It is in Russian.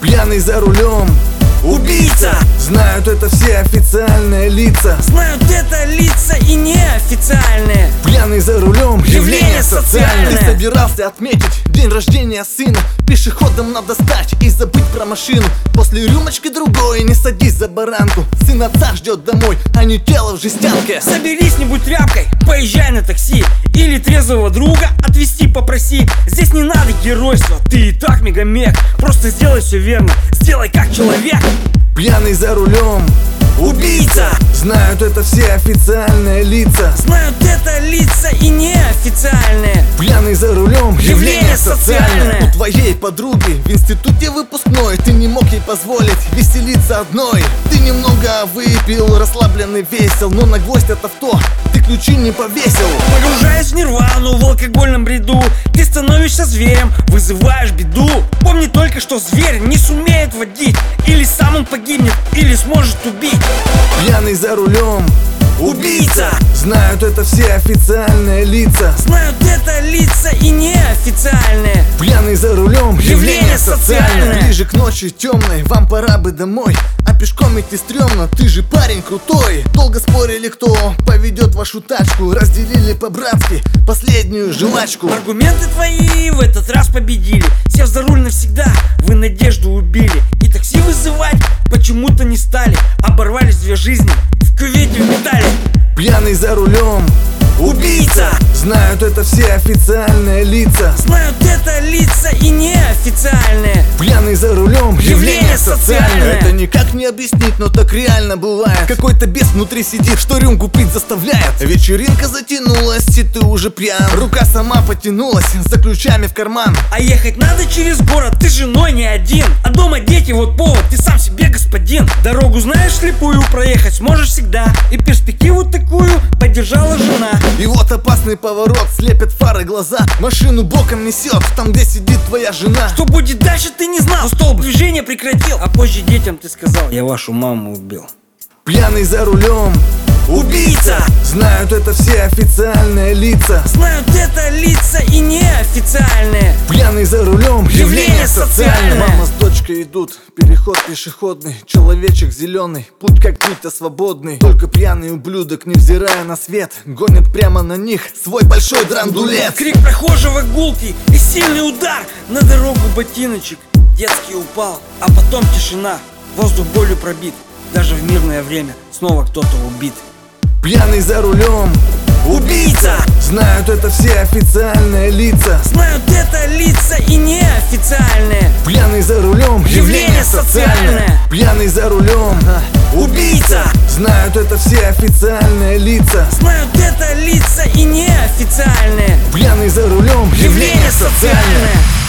Пьяный за рулем, убийца. знают это все официальные лица. Знают это лица и неофициальные. Пьяный за рулем, Явление социальное. Ты собирался отметить день рождения сына. Пешеходом надо стать и забыть про машину. После рюмочки другой не садись за баранку. Сын отца ждет домой, а не тело в жестянке. Соберись, не будь тряпкой, поезжай на такси. Или трезвого друга отвезти попроси. Здесь не надо геройства, ты и так мегамег. Просто сделай все верно, сделай как человек. Пьяный за рулем, убийца. знают это все официальные лица. Знают это лица и неофициальные. Пьяный за рулем, Явление социальное. У твоей подруги в институте выпускной ты не мог ей позволить веселиться одной. Ты немного выпил, расслабленный весел, но на гвоздь от авто ты ключи не повесил. Погружаясь в нирвану в алкогольном бреду, ты становишься зверем, вызываешь беду. Помни только, что зверь не сумеет водить. Или сам он погибнет, или сможет убить. Пьяный за рулем, убийца. знают это все официальные лица. Знают это лица и неофициальные. Пьяный за рулем, Явление социальное. Ближе к ночи темной, вам пора бы домой. А пешком идти стрёмно, ты же парень крутой. Долго спорили, кто поведет вашу тачку. Разделили по-братски последнюю жвачку. Аргументы твои в этот раз победили. Сев за руль навсегда, вы надежду убили. И такси вызывать почему-то не стали. Оборвались две жизни, в кювете вметали. Пьяный за рулем, убийца. знают это все официальные лица. Знают это лица и неофициальные. Пьяный за рулем, Явление социальное. Это никак не объяснить, но так реально бывает. Какой-то бес внутри сидит, что рюмку пить заставляет. Вечеринка затянулась, и ты уже пьян. Рука сама потянулась за ключами в карман. А ехать надо через город, ты с женой не один. А дома дети, вот повод, ты сам себе господин. Дорогу знаешь слепую, проехать сможешь всегда. И перспективу такую поддержала жена. И вот опасный поворот, слепят фары глаза. Машину боком несет, там где сидит твоя жена. Что будет дальше, ты не знал. Но столб движения прекратил. А позже детям ты сказал: я вашу маму убил. Пьяный за рулем, убийца. знают это все официальные лица. Знают это лица и неофициальные. Пьяный за рулем, Явление социальное. Мама с дочкой идут, переход пешеходный. Человечек зеленый, путь как будто свободный. Только пьяный ублюдок, невзирая на свет, гонит прямо на них свой большой драндулет. Крик прохожего гулкий и сильный удар. На дорогу ботиночек детский упал. А потом тишина, воздух болью пробит. Даже в мирное время снова кто-то убит. Пьяный за рулем, убийца. знают это все официальные лица. Знают это лица и неофициальные. Пьяный за рулем, Явление социальное. Пьяный за рулем, убийца. знают это все официальные лица. Знают это лица и неофициальные. Пьяный за рулем, Явление социальное.